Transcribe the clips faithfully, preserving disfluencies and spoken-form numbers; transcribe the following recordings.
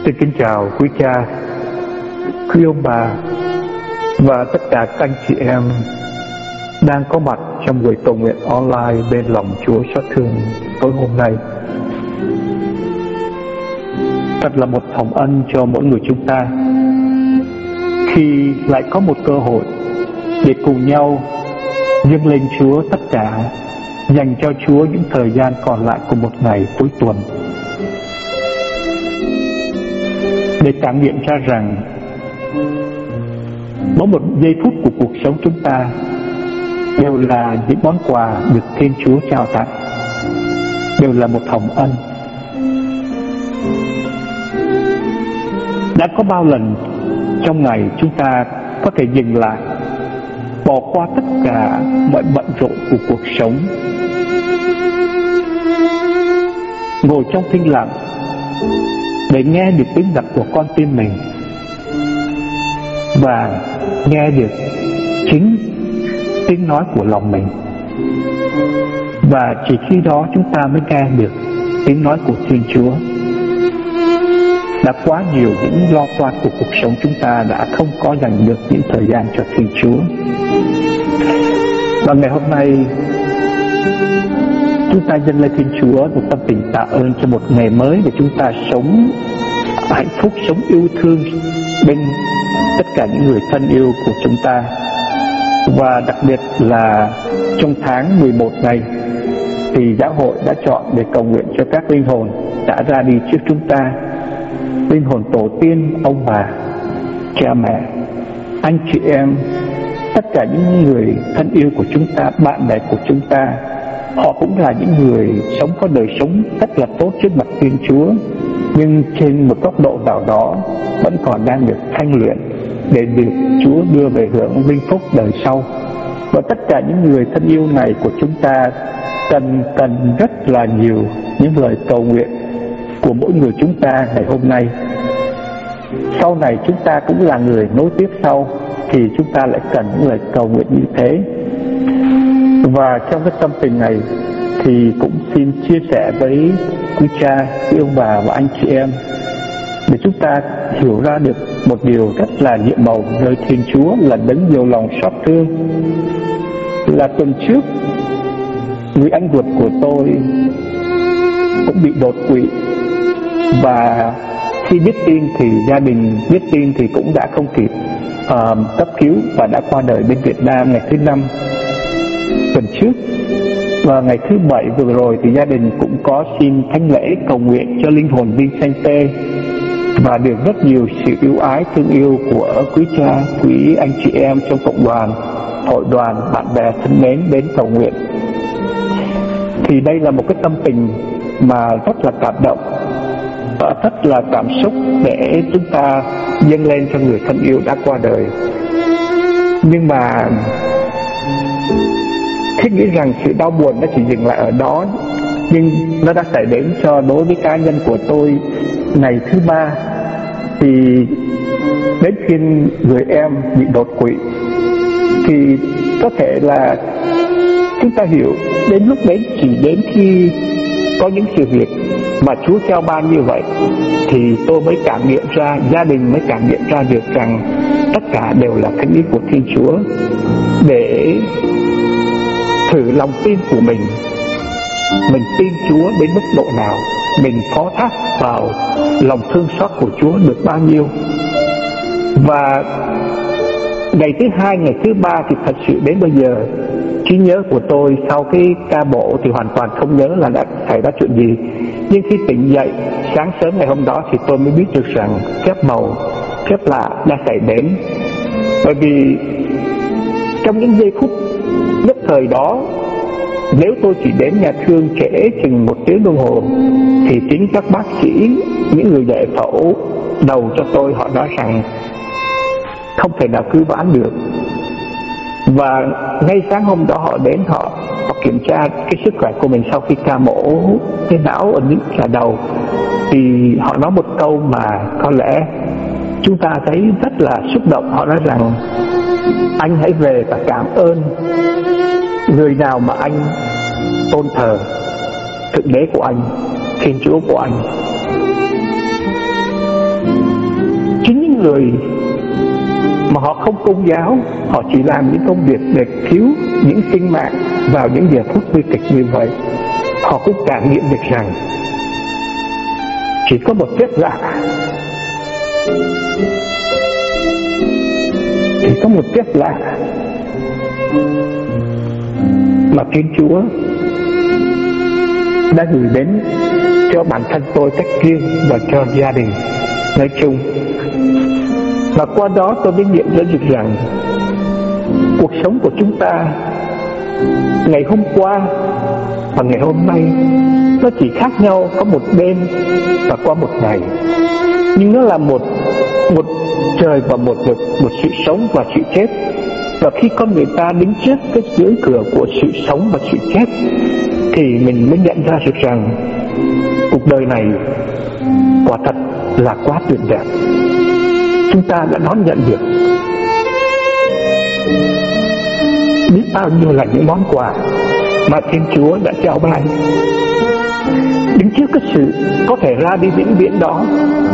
Xin kính chào quý cha, quý ông bà và tất cả các anh chị em đang có mặt trong buổi cầu nguyện online bên lòng Chúa xót thương tối hôm nay. Thật là một hồng ân cho mỗi người chúng ta khi lại có một cơ hội để cùng nhau dâng lên Chúa tất cả, dành cho Chúa những thời gian còn lại của một ngày cuối tuần, để cảm nghiệm ra rằng mỗi một giây phút của cuộc sống chúng ta đều là những món quà được Thiên Chúa trao tặng, đều là một hồng ân. Đã có bao lần trong ngày chúng ta có thể dừng lại, bỏ qua tất cả mọi bận rộn của cuộc sống, ngồi trong thinh lặng để nghe được tiếng đập của con tim mình và nghe được chính tiếng nói của lòng mình, và chỉ khi đó chúng ta mới nghe được tiếng nói của Thiên Chúa. Đã quá nhiều những lo toan của cuộc sống chúng ta đã không có dành được những thời gian cho Thiên Chúa. Và ngày hôm nay chúng ta dâng lên Thiên Chúa một tâm tình tạ ơn cho một ngày mới để chúng ta sống hạnh phúc, sống yêu thương bên tất cả những người thân yêu của chúng ta. Và đặc biệt là trong tháng mười một này thì giáo hội đã chọn để cầu nguyện cho các linh hồn đã ra đi trước chúng ta, linh hồn tổ tiên, ông bà, cha mẹ, anh chị em, tất cả những người thân yêu của chúng ta, bạn bè của chúng ta. Họ cũng là những người sống có đời sống rất là tốt trước mặt Thiên Chúa, nhưng trên một góc độ nào đó vẫn còn đang được thanh luyện để được Chúa đưa về hưởng vinh phúc đời sau. Và tất cả những người thân yêu này của chúng ta cần cần rất là nhiều những lời cầu nguyện của mỗi người chúng ta ngày hôm nay. Sau này chúng ta cũng là người nối tiếp sau thì chúng ta lại cần những lời cầu nguyện như thế. Và trong cái tâm tình này thì cũng xin chia sẻ với quý cha, quý ông bà và anh chị em để chúng ta hiểu ra được một điều rất là nhiệm màu nơi Thiên Chúa là đấng nhiều lòng xót thương. Là tuần trước người anh ruột của tôi cũng bị đột quỵ, và khi biết tin thì gia đình biết tin thì cũng đã không kịp uh, cấp cứu và đã qua đời bên Việt Nam ngày thứ năm tuần trước. Và ngày thứ bảy vừa rồi thì gia đình cũng có xin thánh lễ cầu nguyện cho linh hồn Vincente, và được rất nhiều sự yêu ái thương yêu của quý cha, quý anh chị em trong cộng đoàn, hội đoàn, bạn bè thân mến đến cầu nguyện. Thì đây là một cái tâm tình mà rất là cảm động và rất là cảm xúc để chúng ta dâng lên cho người thân yêu đã qua đời. Nhưng mà thiết nghĩ rằng sự đau buồn nó chỉ dừng lại ở đó, nhưng nó đã xảy đến cho đối với cá nhân của tôi ngày thứ ba. Thì đến khi người em bị đột quỵ thì có thể là chúng ta hiểu đến lúc đấy chỉ đến khi có những sự việc mà Chúa trao ban như vậy thì tôi mới cảm nghiệm ra, gia đình mới cảm nghiệm ra được rằng tất cả đều là thánh ý của Thiên Chúa, để thử lòng tin của mình. Mình tin Chúa đến mức độ nào, mình phó thác vào lòng thương xót của Chúa được bao nhiêu. Và ngày thứ hai, ngày thứ ba thì thật sự đến bây giờ trí nhớ của tôi sau cái ca bộ thì hoàn toàn không nhớ là đã xảy ra chuyện gì. Nhưng khi tỉnh dậy sáng sớm ngày hôm đó thì tôi mới biết được rằng phép màu, phép lạ đã xảy đến. Bởi vì trong những giây phút nhất thời đó, nếu tôi chỉ đến nhà thương trễ chừng một tiếng đồng hồ thì chính các bác sĩ, những người giải phẫu đầu cho tôi, họ nói rằng không thể nào cứu vãn được. Và ngay sáng hôm đó họ đến, họ, họ kiểm tra cái sức khỏe của mình sau khi ca mổ cái não ở những cả đầu, thì họ nói một câu mà có lẽ chúng ta thấy rất là xúc động. Họ nói rằng anh hãy về và cảm ơn người nào mà anh tôn thờ, Thượng Đế của anh, Thiên Chúa của anh. Chính những người mà họ không công giáo, họ chỉ làm những công việc để cứu những sinh mạng vào những giờ phút nguy kịch như vậy, họ cũng cảm nghiệm được rằng chỉ có một phép lạ, chỉ có một phép lạ mà Thiên Chúa đã gửi đến cho bản thân tôi cách riêng và cho gia đình nói chung. Và qua đó tôi mới nghiệm ra được rằng cuộc sống của chúng ta ngày hôm qua và ngày hôm nay nó chỉ khác nhau có một đêm và qua một ngày, nhưng nó là một một trời và một vực, một sự sống và sự chết. Và khi con người ta đứng trước cái ngưỡng cửa của sự sống và sự chết thì mình mới nhận ra được rằng cuộc đời này quả thật là quá tuyệt đẹp. Chúng ta đã đón nhận được biết bao nhiêu là những món quà mà Thiên Chúa đã trao ban. Đứng trước cái sự có thể ra đi vĩnh viễn đó,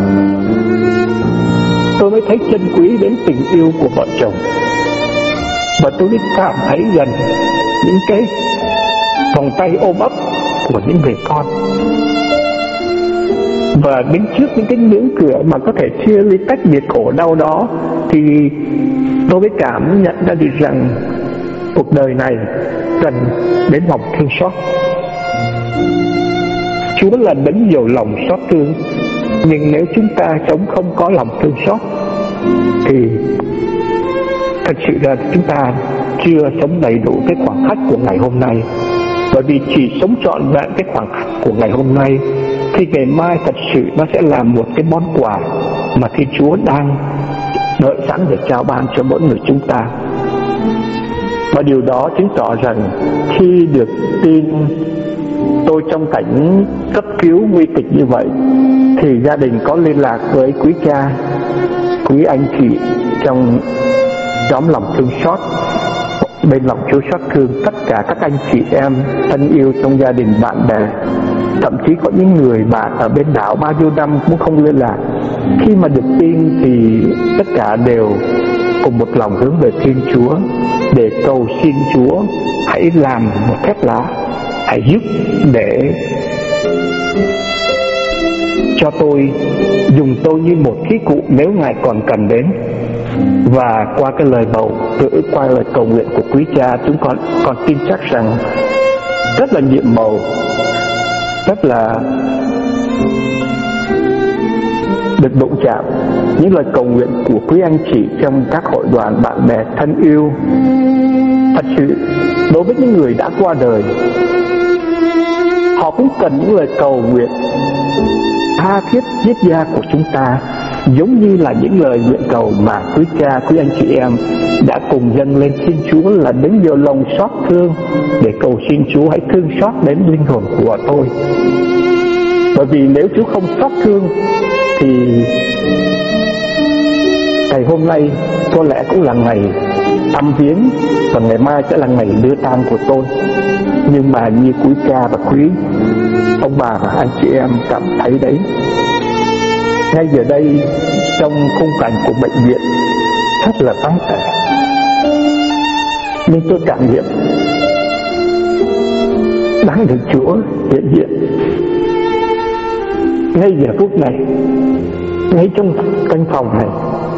tôi mới thấy trân quý đến tình yêu của vợ chồng, và tôi mới cảm thấy gần những cái vòng tay ôm ấp của những người con. Và đứng trước những cái ngưỡng cửa mà có thể chia ly tách biệt khổ đau đó, thì tôi mới cảm nhận ra được rằng cuộc đời này cần đến lòng thương xót. Chúa là đấng nhiều lòng xót thương, nhưng nếu chúng ta sống không có lòng thương xót thì thật sự là chúng ta chưa sống đầy đủ cái khoảng khắc của ngày hôm nay. Bởi vì chỉ sống trọn vẹn cái khoảng khắc của ngày hôm nay thì ngày mai thật sự nó sẽ là một cái món quà mà Thiên Chúa đang đợi sẵn để trao ban cho mỗi người chúng ta. Và điều đó chứng tỏ rằng khi được tin tôi trong cảnh cấp cứu nguy kịch như vậy, thì gia đình có liên lạc với quý cha, quý anh chị trong nhóm lòng thương xót, bên lòng Chúa xót thương, tất cả các anh chị em thân yêu trong gia đình, bạn bè, thậm chí có những người bạn ở bên đảo bao nhiêu năm cũng không liên lạc. Khi mà được tin thì tất cả đều cùng một lòng hướng về Thiên Chúa để cầu xin Chúa hãy làm một phép lạ, hãy giúp để cho tôi, dùng tôi như một khí cụ nếu Ngài còn cần đến. Và qua cái lời bầu cử, qua lời cầu nguyện của quý cha, chúng con còn tin chắc rằng rất là nhiệm màu, rất là được đụng chạm những lời cầu nguyện của quý anh chị trong các hội đoàn bạn bè thân yêu. Thật sự đối với những người đã qua đời, họ cũng cần những lời cầu nguyện tha thiết giết da của chúng ta, giống như là những lời nguyện cầu mà quý cha, quý anh chị em đã cùng dâng lên Thiên Chúa là đến nhiều lòng xót thương, để cầu xin Chúa hãy thương xót đến linh hồn của tôi. Bởi vì nếu Chúa không xót thương thì ngày hôm nay có lẽ cũng là ngày thăm viếng, và ngày mai sẽ là ngày đưa tang của tôi. Nhưng mà như quý cha và quý ông bà và anh chị em cảm thấy đấy, ngay giờ đây trong khung cảnh của bệnh viện rất là vắng vẻ, nhưng tôi cảm nghiệm đáng được Chúa hiện diện ngay giờ phút này, ngay trong căn phòng này,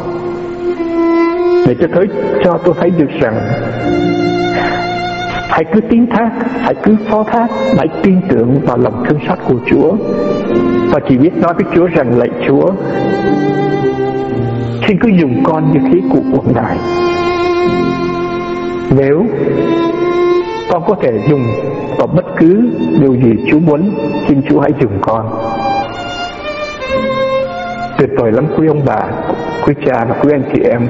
để cho thấy cho tôi thấy được rằng hãy cứ tín thác, hãy cứ phó thác, hãy tin tưởng vào lòng thương xót của Chúa, và chỉ biết nói với Chúa rằng lạy Chúa, xin cứ dùng con như khí cụ của Ngài. Nếu con có thể dùng vào bất cứ điều gì Chúa muốn, xin Chúa hãy dùng con. Tuyệt vời lắm quý ông bà, quý cha và quý anh chị em.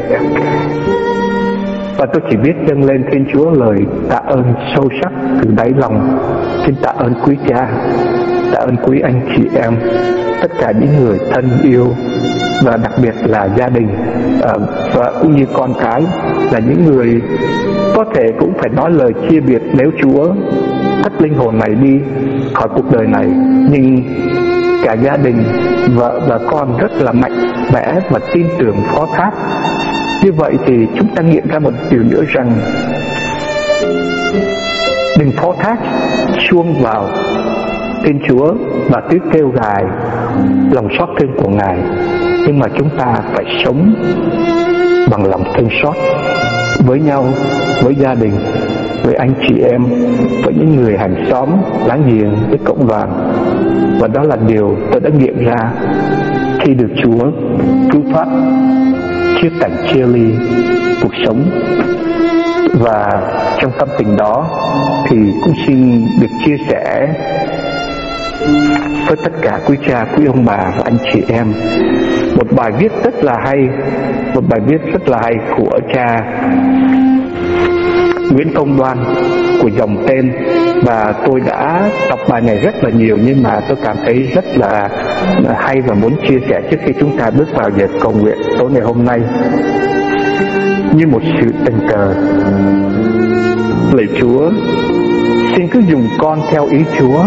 Và tôi chỉ biết dâng lên Thiên Chúa lời tạ ơn sâu sắc từ đáy lòng. Xin tạ ơn quý cha, tạ ơn quý anh chị em, tất cả những người thân yêu, và đặc biệt là gia đình và cũng như con cái, là những người có thể cũng phải nói lời chia biệt nếu Chúa cất linh hồn này đi khỏi cuộc đời này. Nhưng cả gia đình, vợ và con rất là mạnh mẽ và tin tưởng phó thác. Như vậy thì chúng ta nghiệm ra một điều nữa rằng đừng phó thác chuông vào Thiên Chúa và cứ kêu gài lòng xót thương của Ngài, nhưng mà chúng ta phải sống bằng lòng thương xót với nhau, với gia đình, với anh chị em, với những người hàng xóm, láng giềng, với cộng đoàn. Và đó là điều tôi đã nghiệm ra khi được Chúa cứu thoát chia cảnh chia ly cuộc sống. Và trong tâm tình đó thì cũng xin được chia sẻ với tất cả quý cha, quý ông bà và anh chị em một bài viết rất là hay, một bài viết rất là hay của cha Nguyễn Công Đoan của dòng tên. Và tôi đã đọc bài này rất là nhiều, nhưng mà tôi cảm thấy rất là hay và muốn chia sẻ trước khi chúng ta bước vào giờ cầu nguyện tối ngày hôm nay. Như một sự tình cờ, lạy Chúa, xin cứ dùng con theo ý Chúa,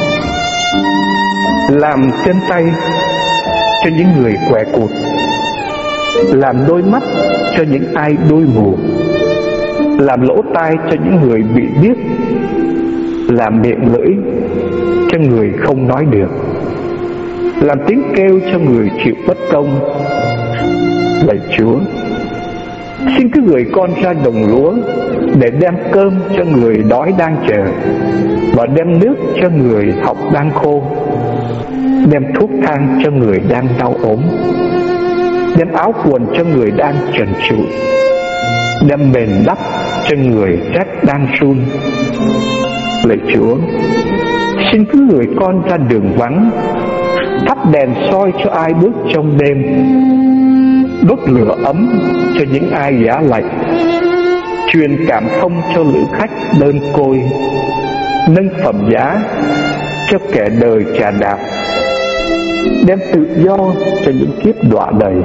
làm chân tay cho những người què cụt, làm đôi mắt cho những ai đôi mù, làm lỗ tai cho những người bị điếc, làm miệng lưỡi cho người không nói được, làm tiếng kêu cho người chịu bất công. Lạy Chúa, xin cứ gửi con ra đồng lúa để đem cơm cho người đói đang chờ, và đem nước cho người họng đang khô, đem thuốc thang cho người đang đau ốm, đem áo quần cho người đang trần trụi, đem mền đắp cho người rét đang run. Lạy Chúa, xin cứ gửi con ra đường vắng, thắp đèn soi cho ai bước trong đêm, đốt lửa ấm cho những ai giá lạnh, truyền cảm thông cho lữ khách đơn côi, nâng phẩm giá cho kẻ đời chà đạp, đem tự do cho những kiếp đọa đầy.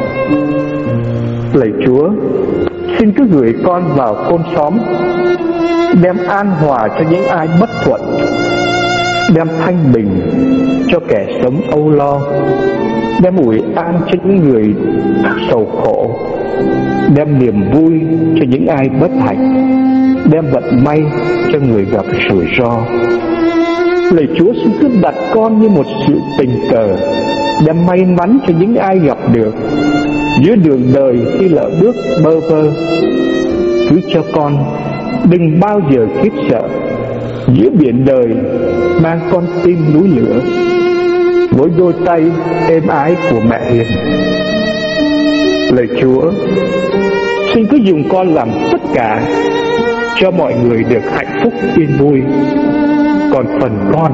Lạy Chúa, xin cứ gửi con vào thôn xóm, đem an hòa cho những ai bất thuận, đem thanh bình cho kẻ sống âu lo, đem ủi an cho những người sầu khổ, đem niềm vui cho những ai bất hạnh, đem vận may cho người gặp rủi ro. Lạy Chúa, xin cứ đặt con như một sự tình cờ, đem may mắn cho những ai gặp được giữa đường đời khi lỡ bước bơ vơ. Cứ cho con đừng bao giờ khiếp sợ giữa biển đời, mang con tim núi lửa với đôi tay êm ái của mẹ hiền. Lạy Chúa, xin cứ dùng con làm tất cả cho mọi người được hạnh phúc yên vui. Còn phần con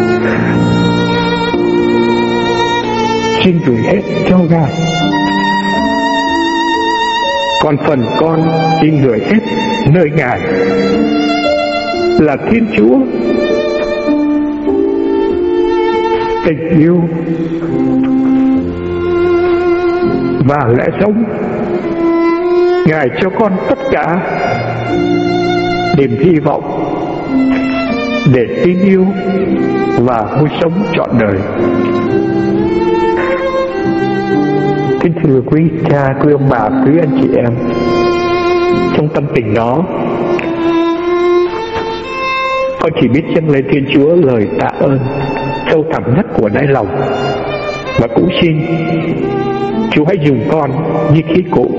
xin gửi hết cho Ngài. Còn phần con xin gửi hết nơi Ngài là Thiên Chúa, tình yêu và lẽ sống. Ngài cho con tất cả niềm hy vọng để tin yêu và vui sống trọn đời. Kính thưa quý cha, quý ông bà, quý anh chị em, trong tâm tình đó, con chỉ biết dâng lên Thiên Chúa lời tạ ơn sâu thẳm nhất của đáy lòng, và cũng xin Chúa hãy dùng con như khí cụ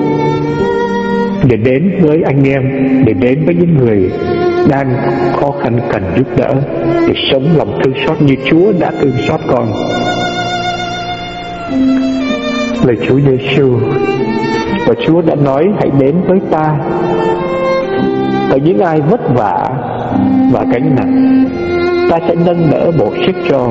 để đến với anh em, để đến với những người đang khó khăn cần giúp đỡ, để sống lòng thương xót như Chúa đã thương xót con. Lời Chúa Giêsu, và Chúa đã nói hãy đến với ta, ở những ai vất vả và gánh nặng, ta sẽ nâng đỡ bổ sức cho.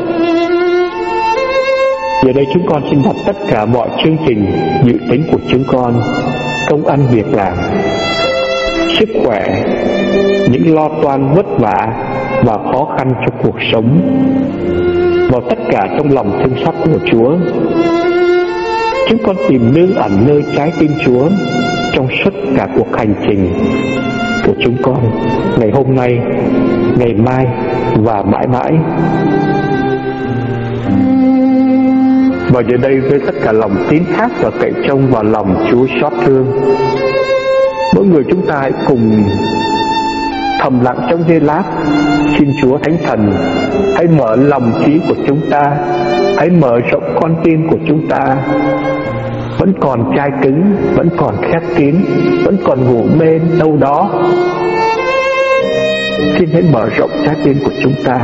Giờ đây chúng con xin đặt tất cả mọi chương trình dự tính của chúng con, công ăn việc làm, sức khỏe, những lo toan vất vả và khó khăn trong cuộc sống vào tất cả trong lòng thương xót của Chúa. Chúng con tìm nương ẩn nơi trái tim Chúa trong suốt cả cuộc hành trình của chúng con, ngày hôm nay, ngày mai và mãi mãi. Và giờ đây với tất cả lòng tín thác và cậy trông vào lòng Chúa xót thương, mỗi người chúng ta hãy cùng thầm lặng trong giây lát, xin Chúa Thánh Thần hãy mở lòng trí của chúng ta, hãy mở rộng con tim của chúng ta. Vẫn còn chai cứng, vẫn còn khép kín, vẫn còn ngủ mê đâu đó, xin hãy mở rộng trái tim của chúng ta,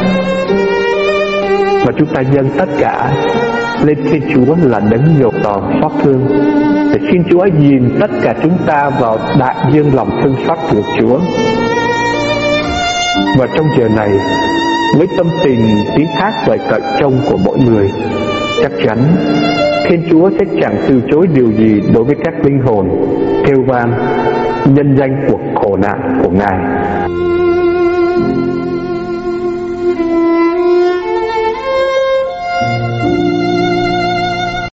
và chúng ta dâng tất cả lên xin Chúa là đấng nhột đòn xót thương, để xin Chúa hãy nhìn tất cả chúng ta vào đại dương lòng thương xót của Chúa. Và trong giờ này, với tâm tình tín thác và cậy trông của mỗi người, chắc chắn Thiên Chúa sẽ chẳng từ chối điều gì đối với các linh hồn kêu van nhân danh cuộc khổ nạn của Ngài.